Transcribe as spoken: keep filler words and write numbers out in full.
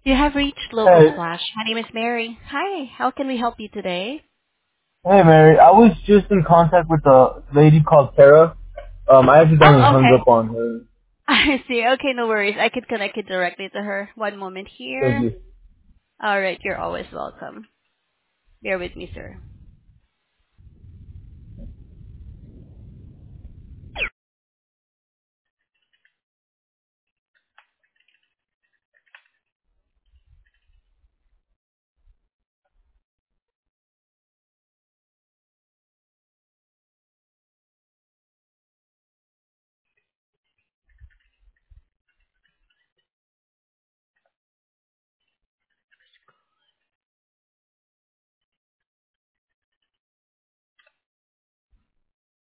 You have reached Local Hey, Splash. My name is Mary. Hi, how can we help you today? hey, Mary. I was just in contact with a lady called Tara. Um, I accidentally Oh, hung okay. up on her. I see. Okay, no worries. I could connect it directly to her. One moment Thank here. you. All right, you're always welcome. Bear with me, sir.